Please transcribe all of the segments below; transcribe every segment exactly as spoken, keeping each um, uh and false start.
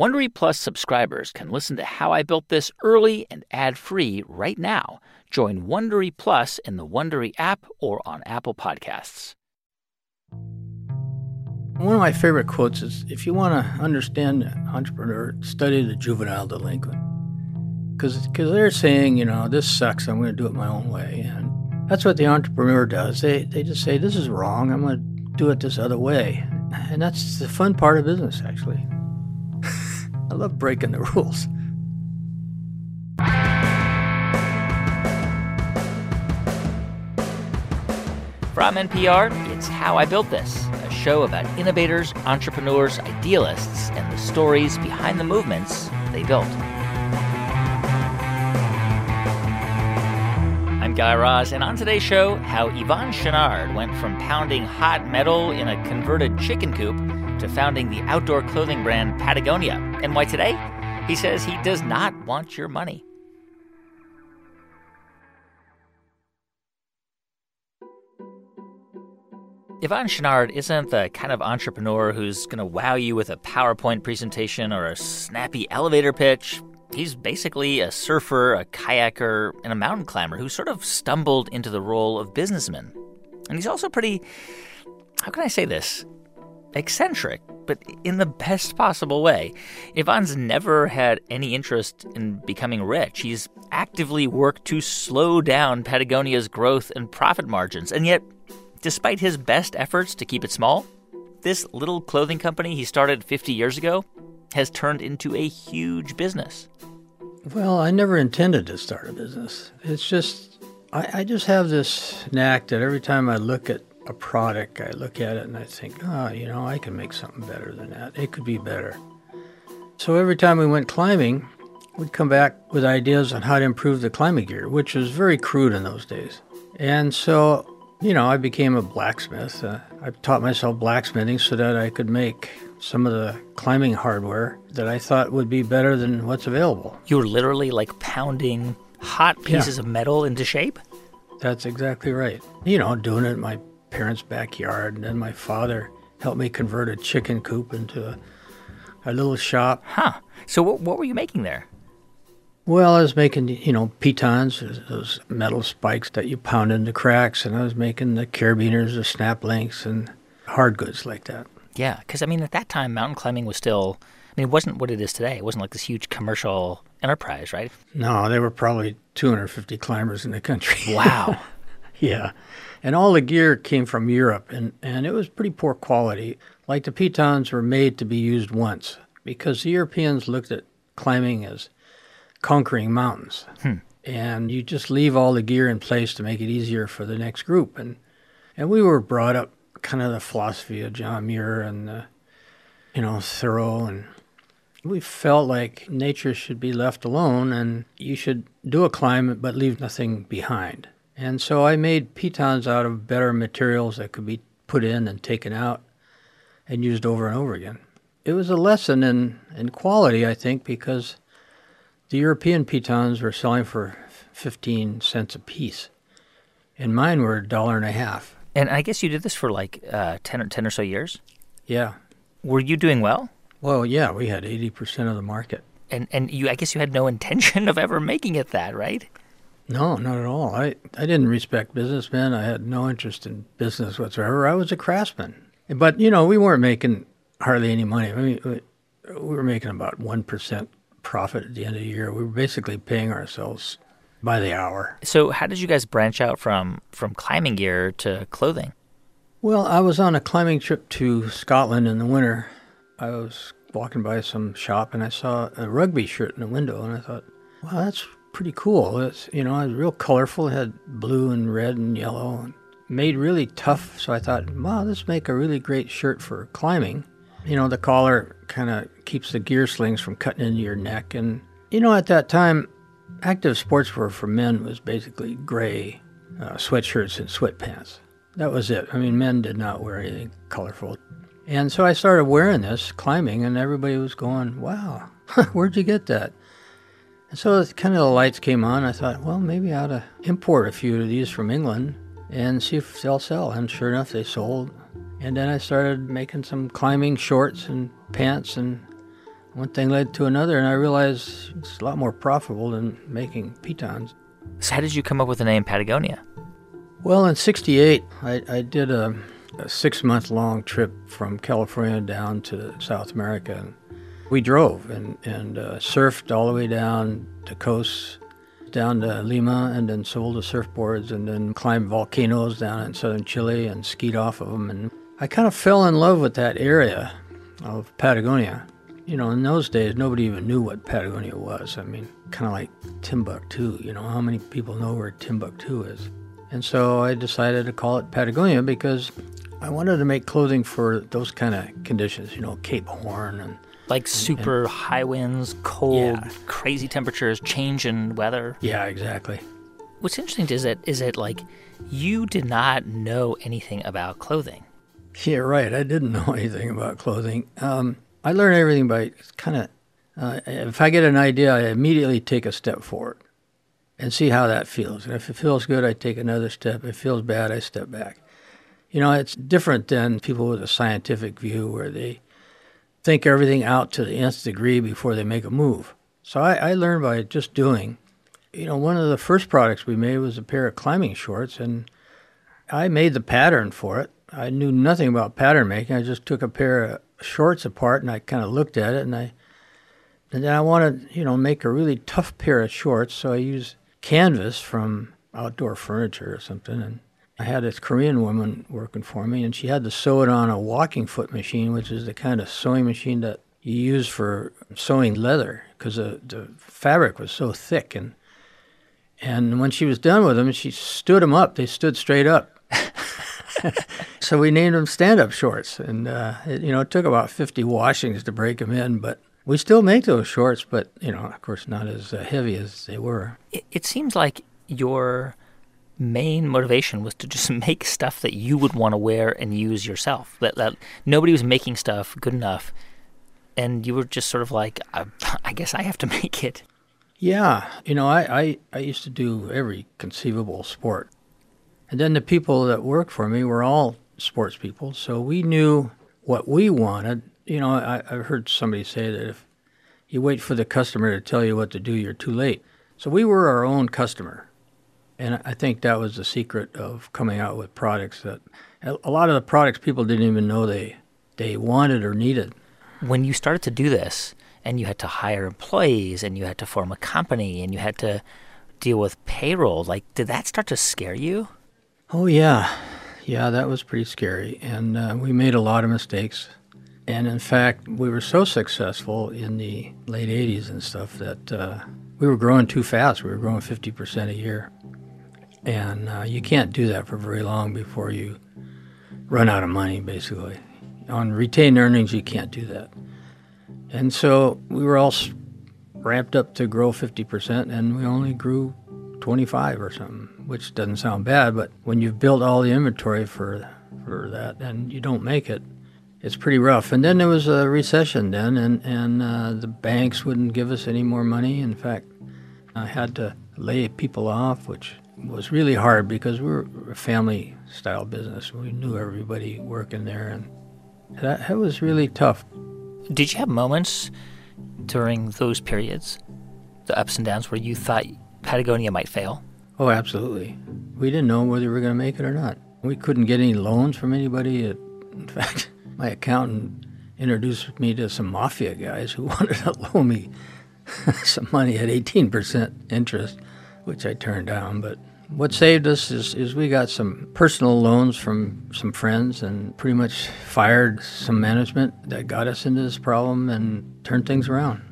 Wondery Plus subscribers can listen to How I Built This early and ad-free right now. Join Wondery Plus in the Wondery app or on Apple Podcasts. One of my favorite quotes is, if you want to understand an entrepreneur, study the juvenile delinquent. Because they're saying, you know, this sucks, I'm going to do it my own way. And that's what the entrepreneur does. They, they just say, this is wrong, I'm going to do it this other way. And that's the fun part of business, actually. I love breaking the rules. From N P R, it's How I Built This, a show about innovators, entrepreneurs, idealists, and the stories behind the movements they built. I'm Guy Raz, and on today's show, how Yvon Chouinard went from pounding hot metal in a converted chicken coop to founding the outdoor clothing brand Patagonia, and why today he says he does not want your money. Yvon Chouinard isn't the kind of entrepreneur who's going to wow you with a PowerPoint presentation or a snappy elevator pitch. He's basically a surfer, a kayaker, and a mountain climber who sort of stumbled into the role of businessman. And he's also pretty, how can I say this, eccentric, but in the best possible way. Yvon's never had any interest in becoming rich. He's actively worked to slow down Patagonia's growth and profit margins, and yet, despite his best efforts to keep it small, this little clothing company he started fifty years ago has turned into a huge business. Well, I never intended to start a business. It's just, I, I just have this knack that every time I look at a product, I look at it and I think, oh, you know, I can make something better than that. It could be better. So every time we went climbing, we'd come back with ideas on how to improve the climbing gear, which was very crude in those days. And so, you know, I became a blacksmith. Uh, I taught myself blacksmithing so that I could make some of the climbing hardware that I thought would be better than what's available. You were literally like pounding hot pieces yeah. of metal into shape? That's exactly right. You know, doing it in my parents' backyard, and then my father helped me convert a chicken coop into a, a little shop. Huh. So what, what were you making there? Well, I was making, you know, pitons, those metal spikes that you pound into cracks, and I was making the carabiners, the snap links, and hard goods like that. Yeah, because, I mean, at that time, mountain climbing was still, I mean, it wasn't what it is today. It wasn't like this huge commercial enterprise, right? No, there were probably two hundred fifty climbers in the country. Wow. Yeah. And all the gear came from Europe, and, and it was pretty poor quality. Like the pitons were made to be used once, because the Europeans looked at climbing as conquering mountains. Hmm. And you just leave all the gear in place to make it easier for the next group. And and we were brought up kind of the philosophy of John Muir and, uh, you know, Thoreau. And we felt like nature should be left alone and you should do a climb but leave nothing behind. And so I made pitons out of better materials that could be put in and taken out and used over and over again. It was a lesson in, in quality, I think, because the European pitons were selling for fifteen cents a piece, and mine were a dollar and a half. And I guess you did this for like uh, ten, or, ten or so years? Yeah. Were you doing well? Well, yeah, we had eighty percent of the market. And and you, I guess you had no intention of ever making it that, right? No, not at all. I, I didn't respect businessmen. I had no interest in business whatsoever. I was a craftsman. But, you know, we weren't making hardly any money. I mean, we, we were making about one percent profit at the end of the year. We were basically paying ourselves by the hour. So how did you guys branch out from, from climbing gear to clothing? Well, I was on a climbing trip to Scotland in the winter. I was walking by some shop and I saw a rugby shirt in the window and I thought, wow, that's pretty cool. It's, you know, it was real colorful. It had blue and red and yellow and made really tough. So I thought, wow, this make a really great shirt for climbing. You know, the collar kind of keeps the gear slings from cutting into your neck. And, you know, at that time, active sportswear for men was basically gray uh, sweatshirts and sweatpants. That was it. I mean, men did not wear anything colorful. And so I started wearing this, climbing, and everybody was going, wow, where'd you get that? And so kind of the lights came on. I thought, well, maybe I ought to import a few of these from England and see if they'll sell. And sure enough, they sold. And then I started making some climbing shorts and pants and one thing led to another, and I realized it's a lot more profitable than making pitons. So how did you come up with the name Patagonia? Well, in sixty-eight, I, I did a, a six-month-long trip from California down to South America. And we drove and, and uh, surfed all the way down the coast, down to Lima, and then sold the surfboards, and then climbed volcanoes down in southern Chile and skied off of them. And I kind of fell in love with that area of Patagonia. You know, in those days, nobody even knew what Patagonia was. I mean, kind of like Timbuktu. You know, how many people know where Timbuktu is? And so I decided to call it Patagonia because I wanted to make clothing for those kind of conditions, you know, Cape Horn and... Like super and, high winds, cold, yeah. crazy temperatures, change in weather. Yeah, exactly. What's interesting is that, is that, like, you did not know anything about clothing. Yeah, right. I didn't know anything about clothing. Um, I learned everything by kind of... Uh, if I get an idea, I immediately take a step forward and see how that feels. And if it feels good, I take another step. If it feels bad, I step back. You know, it's different than people with a scientific view where they think everything out to the nth degree before they make a move. So I, I learned by just doing. You know, one of the first products we made was a pair of climbing shorts, and I made the pattern for it. I knew nothing about pattern making. I just took a pair of shorts apart, and I kind of looked at it, and I and then I wanted, you know, make a really tough pair of shorts, so I used canvas from Outdoor Furniture or something, and I had this Korean woman working for me, and she had to sew it on a walking foot machine, which is the kind of sewing machine that you use for sewing leather, because the, the fabric was so thick. And and when she was done with them, she stood them up. They stood straight up. So we named them stand-up shorts. And, uh, it, you know, it took about fifty washings to break them in, but we still make those shorts, but, you know, of course, not as uh, heavy as they were. It, it seems like your main motivation was to just make stuff that you would want to wear and use yourself. That, that nobody was making stuff good enough, and you were just sort of like, I, I guess I have to make it. Yeah. You know, I, I, I used to do every conceivable sport. And then the people that worked for me were all sports people, so we knew what we wanted. You know, I, I've heard somebody say that if you wait for the customer to tell you what to do, you're too late. So we were our own customer. And I think that was the secret of coming out with products that a lot of the products people didn't even know they they wanted or needed. When you started to do this and you had to hire employees and you had to form a company and you had to deal with payroll, like, did that start to scare you? Oh, yeah. Yeah, that was pretty scary. And uh, we made a lot of mistakes. And in fact, we were so successful in the late eighties and stuff that uh, we were growing too fast. We were growing fifty percent a year. And uh, you can't do that for very long before you run out of money, basically. On retained earnings, you can't do that. And so we were all ramped up to grow fifty percent, and we only grew twenty-five or something, which doesn't sound bad, but when you've built all the inventory for for that and you don't make it, it's pretty rough. And then there was a recession then, and, and uh, the banks wouldn't give us any more money. In fact, I had to lay people off, which was really hard because we were a family-style business. We knew everybody working there, and that, that was really tough. Did you have moments during those periods, the ups and downs, where you thought Patagonia might fail? Oh, absolutely. We didn't know whether we were going to make it or not. We couldn't get any loans from anybody. In fact, my accountant introduced me to some mafia guys who wanted to loan me some money at eighteen percent interest, which I turned down. But what saved us is, is we got some personal loans from some friends and pretty much fired some management that got us into this problem and turned things around.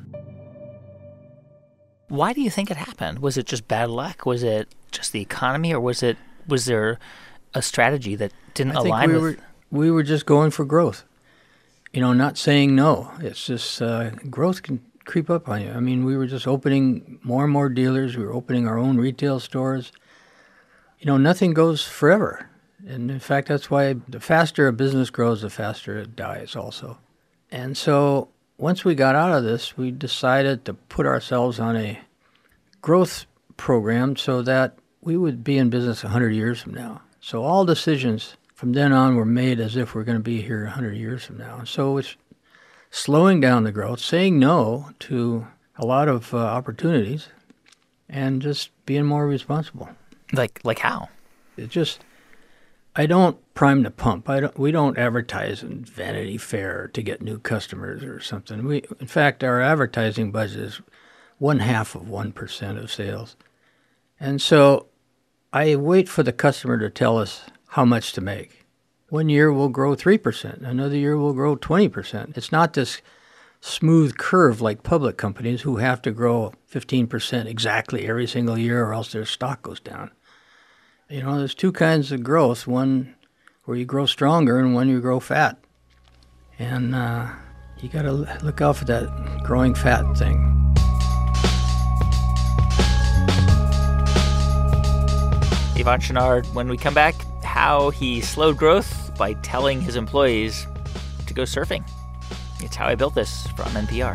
Why do you think it happened? Was it just bad luck? Was it just the economy, or was it was there a strategy that didn't I think align we with? Were, we were just going for growth. You know, not saying no. It's just uh, growth can creep up on you. I mean, we were just opening more and more dealers. We were opening our own retail stores. You know, nothing goes forever. And in fact, that's why the faster a business grows, the faster it dies also. And so once we got out of this, we decided to put ourselves on a growth program so that we would be in business one hundred years from now. So all decisions from then on were made as if we're going to be here one hundred years from now. So it's slowing down the growth, saying no to a lot of uh, opportunities, and just being more responsible. Like like how? It just, I don't prime the pump. I don't. We don't advertise in Vanity Fair to get new customers or something. We, in fact, our advertising budget is one half of one percent of sales, and so I wait for the customer to tell us how much to make. One year we'll grow three percent. Another year we'll grow twenty percent. It's not this smooth curve like public companies who have to grow fifteen percent exactly every single year or else their stock goes down. You know, there's two kinds of growth, one where you grow stronger and one you grow fat. And uh, you got to look out for that growing fat thing. Yvon Chouinard, when we come back, how he slowed growth by telling his employees to go surfing. It's How I Built This from N P R.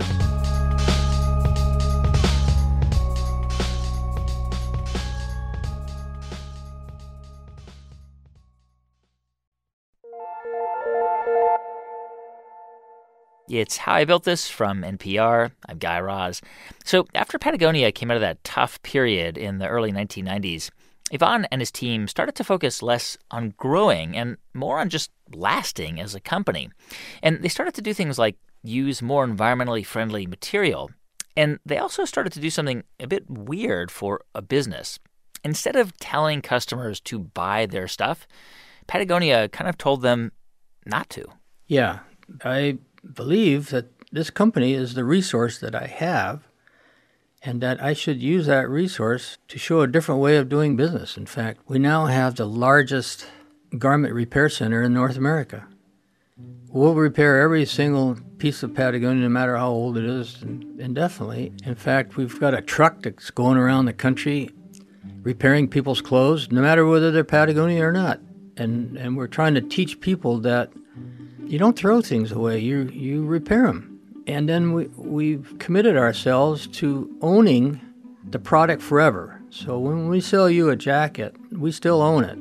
It's How I Built This from N P R. I'm Guy Raz. So after Patagonia came out of that tough period in the early nineteen nineties, Yvon and his team started to focus less on growing and more on just lasting as a company. And they started to do things like use more environmentally friendly material. And they also started to do something a bit weird for a business. Instead of telling customers to buy their stuff, Patagonia kind of told them not to. Yeah, I believe that this company is the resource that I have, and that I should use that resource to show a different way of doing business. In fact, we now have the largest garment repair center in North America. We'll repair every single piece of Patagonia, no matter how old it is, indefinitely. In fact, we've got a truck that's going around the country repairing people's clothes, no matter whether they're Patagonia or not. And and we're trying to teach people that you don't throw things away, you you repair them. And then we, we've committed ourselves to owning the product forever. So when we sell you a jacket, we still own it.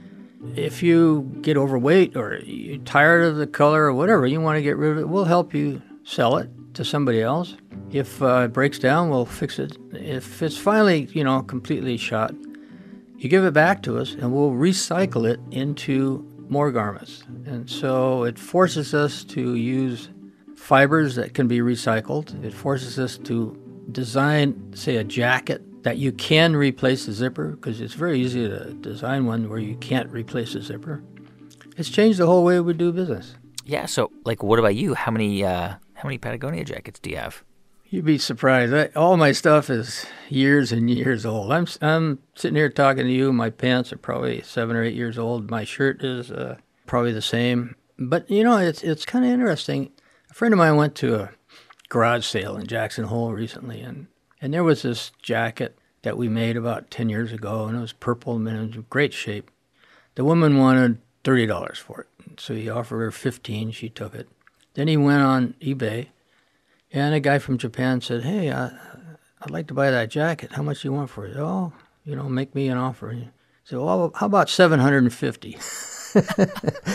If you get overweight or you're tired of the color or whatever, you want to get rid of it, we'll help you sell it to somebody else. If uh, it breaks down, we'll fix it. If it's finally, you know, completely shot, you give it back to us and we'll recycle it into more garments. And so it forces us to use fibers that can be recycled. It forces us to design, say, a jacket that you can replace the zipper, because it's very easy to design one where you can't replace the zipper. It's changed the whole way we do business. Yeah, so, like, what about you? How many uh, how many Patagonia jackets do you have? You'd be surprised. I, all my stuff is years and years old. I'm I'm sitting here talking to you. My pants are probably seven or eight years old. My shirt is uh, probably the same. But, you know, it's it's kind of interesting. A friend of mine went to a garage sale in Jackson Hole recently, and, and there was this jacket that we made about ten years ago, and it was purple and it was in great shape. The woman wanted thirty dollars for it, so he offered her fifteen dollars. She took it. Then he went on eBay, and a guy from Japan said, hey, I, I'd like to buy that jacket. How much do you want for it? Oh, you know, make me an offer. He said, well, how about seven hundred fifty dollars?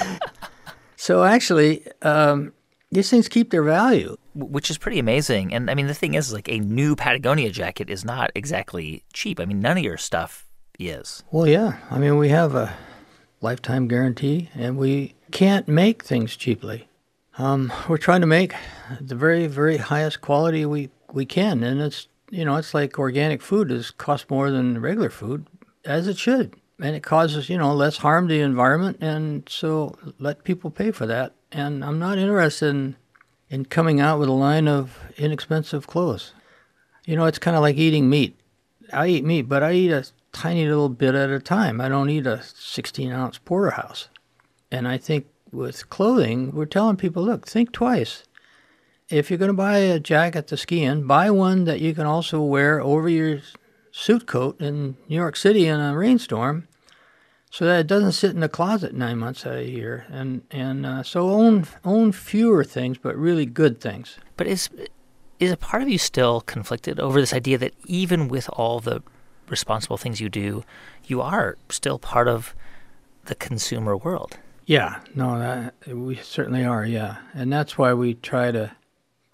So actually, um, these things keep their value. Which is pretty amazing. And, I mean, the thing is, like, a new Patagonia jacket is not exactly cheap. I mean, none of your stuff is. Well, yeah. I mean, we have a lifetime guarantee, and we can't make things cheaply. Um, we're trying to make the very, very highest quality we, we can. And it's, you know, it's like organic food is cost more than regular food, as it should. And it causes, you know, less harm to the environment. And so let people pay for that. And I'm not interested in, in coming out with a line of inexpensive clothes. You know, it's kind of like eating meat. I eat meat, but I eat a tiny little bit at a time. I don't eat a sixteen-ounce porterhouse. And I think with clothing, we're telling people, look, think twice. If you're going to buy a jacket to ski in, buy one that you can also wear over your suit coat in New York City in a rainstorm, so that it doesn't sit in the closet nine months out of the year. And and uh, so own own fewer things, but really good things. But is is a part of you still conflicted over this idea that even with all the responsible things you do, you are still part of the consumer world? Yeah, no, that, we certainly are, yeah. And that's why we try to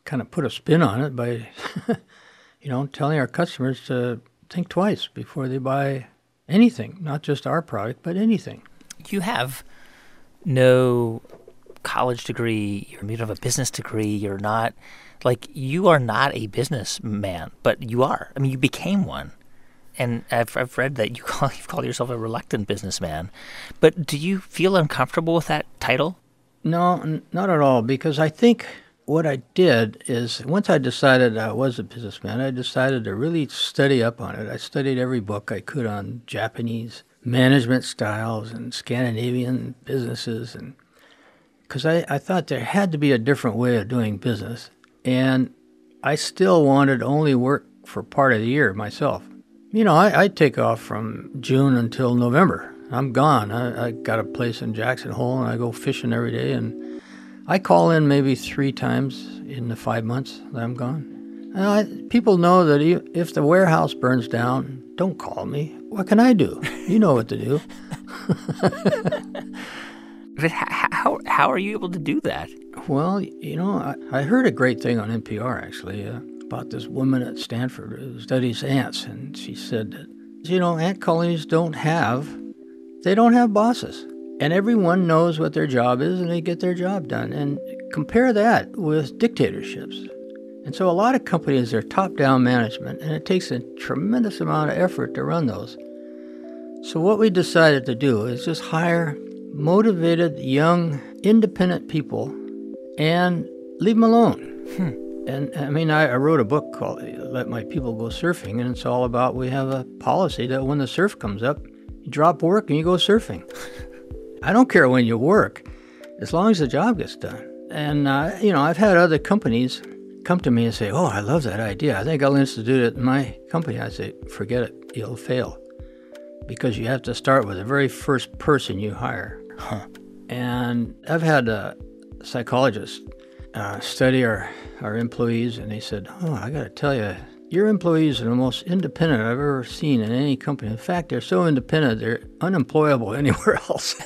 kind of put a spin on it by, you know, telling our customers to think twice before they buy anything, not just our product, but anything. You have no college degree, you don't have a business degree, you're not, like, you are not a businessman, but you are. I mean, you became one. And I've, I've read that you call, you've called yourself a reluctant businessman. But do you feel uncomfortable with that title? No, n- not at all, because I think what I did is once I decided I was a businessman, I decided to really study up on it. I studied every book I could on Japanese management styles and Scandinavian businesses, and because I, I thought there had to be a different way of doing business. And I still wanted to only work for part of the year myself. You know, I, I take off from June until November. I'm gone. I, I got a place in Jackson Hole, and I go fishing every day, and I call in maybe three times in the five months that I'm gone. And I, people know that if the warehouse burns down, don't call me. What can I do? You know what to do. But how, how are you able to do that? Well, you know, I, I heard a great thing on N P R, actually, uh, about this woman at Stanford who studies ants, and she said that, you know, ant colonies don't have, they don't have bosses. And everyone knows what their job is, and they get their job done. And compare that with dictatorships. And so a lot of companies are top-down management, and it takes a tremendous amount of effort to run those. So what we decided to do is just hire motivated, young, independent people and leave them alone. Hmm. And, I mean, I, I wrote a book called Let My People Go Surfing, and it's all about we have a policy that when the surf comes up, you drop work and you go surfing. I don't care when you work, as long as the job gets done. And, uh, you know, I've had other companies come to me and say, oh, I love that idea. I think I'll institute it in my company. I say, forget it. You'll fail. Because you have to start with the very first person you hire. Huh. And I've had a psychologist uh, study our, our employees, and they said, oh, I got to tell you, your employees are the most independent I've ever seen in any company. In fact, they're so independent, they're unemployable anywhere else.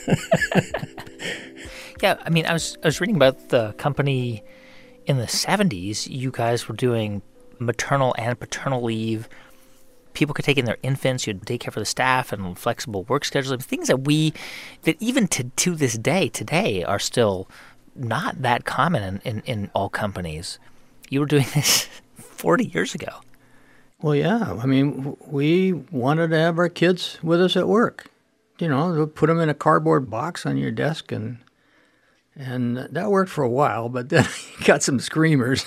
Yeah, I mean, I was I was reading about the company in the seventies. You guys were doing maternal and paternal leave. People could take in their infants. You had daycare for the staff and flexible work schedules. Things that we, that even to, to this day, today, are still not that common in, in, in all companies. You were doing this forty years ago. Well, yeah. I mean, we wanted to have our kids with us at work. You know, put them in a cardboard box on your desk, and and that worked for a while, but then you got some screamers.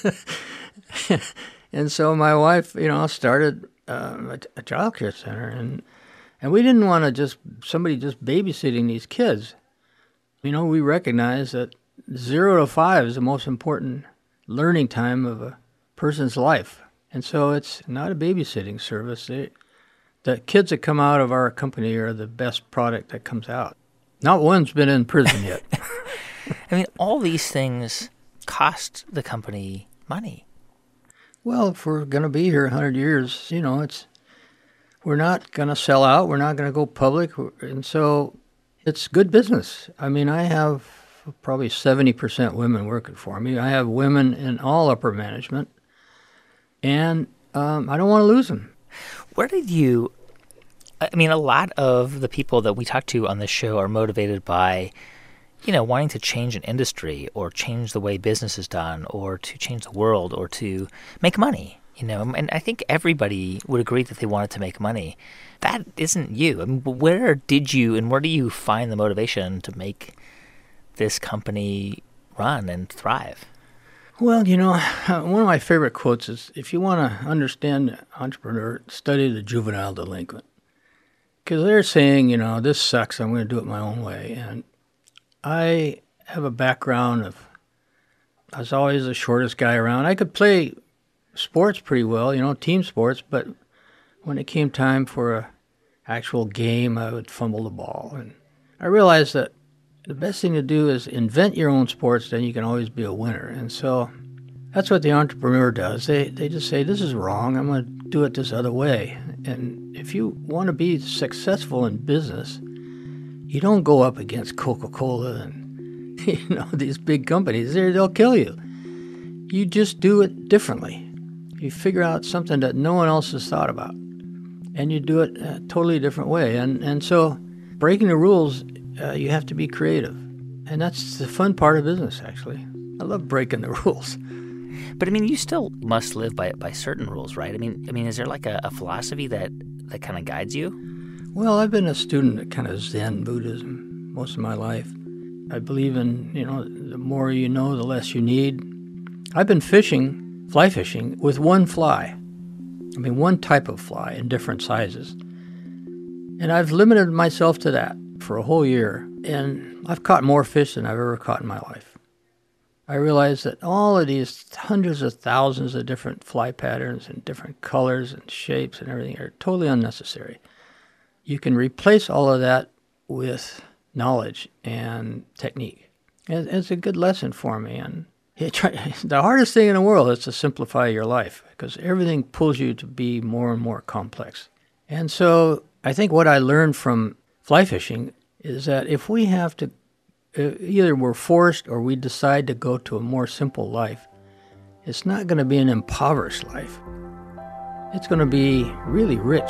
And so my wife, you know, started um, a, a child care center, and and we didn't want to just somebody just babysitting these kids. You know, we recognize that zero to five is the most important learning time of a person's life. And so it's not a babysitting service. They, the kids that come out of our company are the best product that comes out. Not one's been in prison yet. I mean, all these things cost the company money. Well, if we're going to be here one hundred years, you know, it's we're not going to sell out. We're not going to go public. And so it's good business. I mean, I have probably seventy percent women working for me. I have women in all upper management, and um, I don't want to lose them. Where did you, I mean, a lot of the people that we talk to on this show are motivated by, you know, wanting to change an industry or change the way business is done or to change the world or to make money, you know. And I think everybody would agree that they wanted to make money. That isn't you. I mean, where did you and where do you find the motivation to make this company run and thrive? Well, you know, one of my favorite quotes is, if you want to understand an entrepreneur, study the juvenile delinquent. Because they're saying, you know, this sucks, I'm going to do it my own way. And I have a background of, I was always the shortest guy around. I could play sports pretty well, you know, team sports, but when it came time for a actual game, I would fumble the ball. And I realized that the best thing to do is invent your own sports, then you can always be a winner. And so that's what the entrepreneur does. They they just say, this is wrong, I'm going to do it this other way. And if you want to be successful in business, you don't go up against Coca-Cola and, you know, these big companies. They're, they'll kill you. you just do it differently. You figure out something that no one else has thought about, and you do it a totally different way. And, and so breaking the rules, uh, you have to be creative. And that's the fun part of business, actually. I love breaking the rules. But, I mean, you still must live by by certain rules, right? I mean, I mean, is there like a, a philosophy that, that kind of guides you? Well, I've been a student of kind of Zen Buddhism most of my life. I believe in, you know, the more you know, the less you need. I've been fishing, fly fishing, with one fly. I mean, one type of fly in different sizes. And I've limited myself to that for a whole year. And I've caught more fish than I've ever caught in my life. I realized that all of these hundreds of thousands of different fly patterns and different colors and shapes and everything are totally unnecessary. You can replace all of that with knowledge and technique. And it's a good lesson for me. And it try, the hardest thing in the world is to simplify your life, because everything pulls you to be more and more complex. And so I think what I learned from fly fishing is that if we have to, either we're forced or we decide to go to a more simple life, it's not going to be an impoverished life. It's going to be really rich.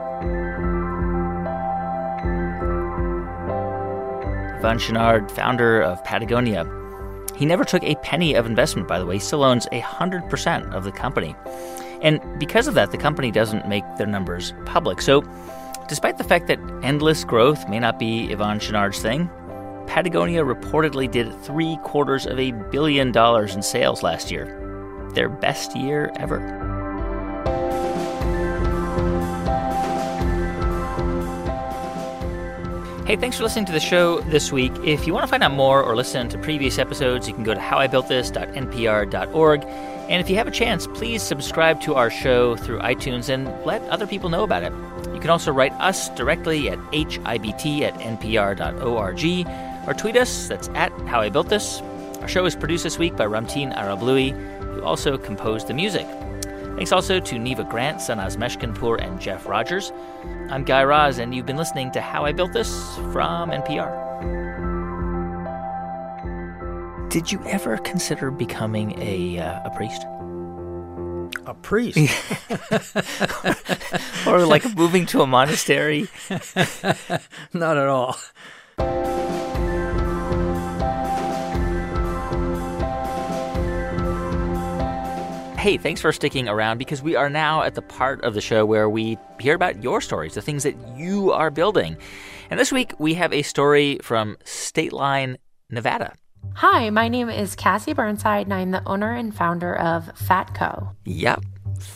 Yvon Chouinard, founder of Patagonia. He never took a penny of investment, by the way. He still owns one hundred percent of the company. And because of that, the company doesn't make their numbers public. So despite the fact that endless growth may not be Yvon Chouinard's thing, Patagonia reportedly did three quarters of a billion dollars in sales last year. Their best year ever. Hey, thanks for listening to the show this week. If you want to find out more or listen to previous episodes, you can go to how I built this dot n p r dot org. And if you have a chance, please subscribe to our show through iTunes and let other people know about it. You can also write us directly at h i b t at n p r dot org or tweet us. That's at How I Built This. Our show is produced this week by Ramtin Arablouei, who also composed the music. Thanks also to Neva Grant, Sanaz Meshkinpour, and Jeff Rogers. I'm Guy Raz, and you've been listening to How I Built This from N P R. Did you ever consider becoming a uh, a priest? A priest? Or like moving to a monastery? Not at all. Hey, thanks for sticking around, because we are now at the part of the show where we hear about your stories, the things that you are building. And this week, we have a story from State Line, Nevada. Hi, my name is Cassie Burnside, and I'm the owner and founder of Fatco. Yep,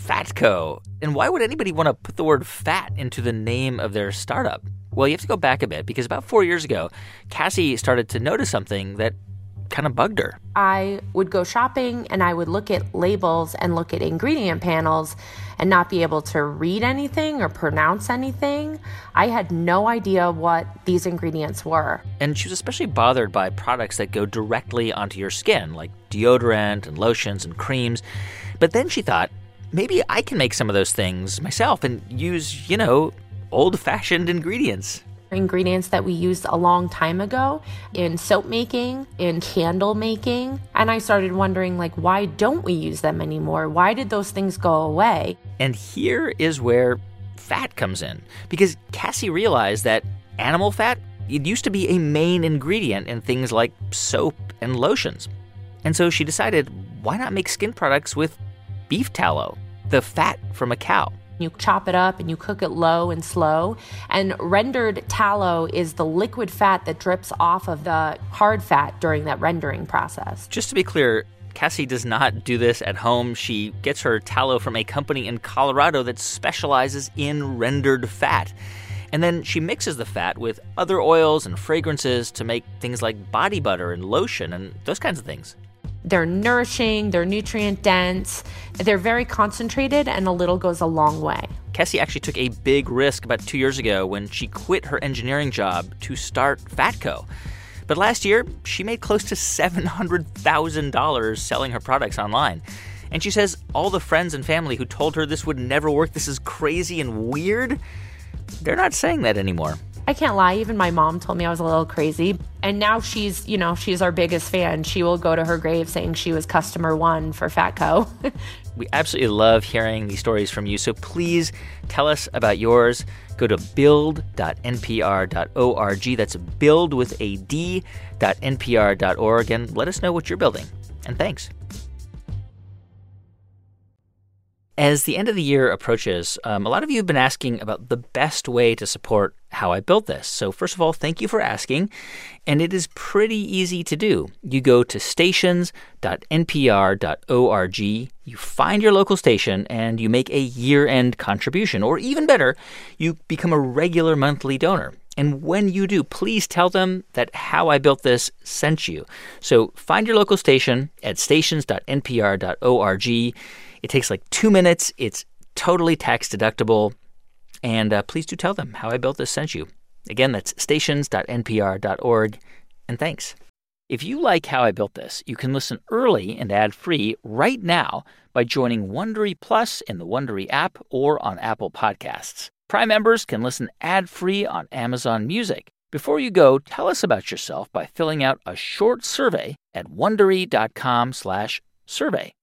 Fatco. And why would anybody want to put the word fat into the name of their startup? Well, you have to go back a bit, because about four years ago, Cassie started to notice something that kind of bugged her. I would go shopping and I would look at labels and look at ingredient panels and not be able to read anything or pronounce anything. I had no idea what these ingredients were. And she was especially bothered by products that go directly onto your skin, like deodorant and lotions and creams. But then she thought, maybe I can make some of those things myself and use, you know, old-fashioned ingredients. Ingredients that we used a long time ago in soap making, in candle making. And I started wondering, like, why don't we use them anymore? Why did those things go away? And here is where fat comes in. Because Cassie realized that animal fat, it used to be a main ingredient in things like soap and lotions. And so she decided, why not make skin products with beef tallow, the fat from a cow? You chop it up and you cook it low and slow. And rendered tallow is the liquid fat that drips off of the hard fat during that rendering process. Just to be clear, Cassie does not do this at home. She gets her tallow from a company in Colorado that specializes in rendered fat. And then she mixes the fat with other oils and fragrances to make things like body butter and lotion and those kinds of things. They're nourishing, they're nutrient dense, they're very concentrated, and a little goes a long way. Cassie actually took a big risk about two years ago when she quit her engineering job to start Fatco. But last year, she made close to seven hundred thousand dollars selling her products online. And she says all the friends and family who told her this would never work, this is crazy and weird, they're not saying that anymore. I can't lie, even my mom told me I was a little crazy. And now she's, you know, she's our biggest fan. She will go to her grave saying she was customer one for Fatco. We absolutely love hearing these stories from you, so please tell us about yours. Go to build dot n p r dot org. That's build with a D dot N P R dot org, and let us know what you're building. And thanks. As the end of the year approaches, um, a lot of you have been asking about the best way to support How I Built This. So first of all, thank you for asking. And it is pretty easy to do. You go to stations dot N P R dot org, you find your local station, and you make a year-end contribution. Or even better, you become a regular monthly donor. And when you do, please tell them that How I Built This sent you. So find your local station at stations dot N P R dot org. It takes like two minutes. It's totally tax deductible. And uh, please do tell them How I Built This sent you. Again, that's stations dot N P R dot org. And thanks. If you like How I Built This, you can listen early and ad-free right now by joining Wondery Plus in the Wondery app or on Apple Podcasts. Prime members can listen ad-free on Amazon Music. Before you go, tell us about yourself by filling out a short survey at wondery dot com slash survey.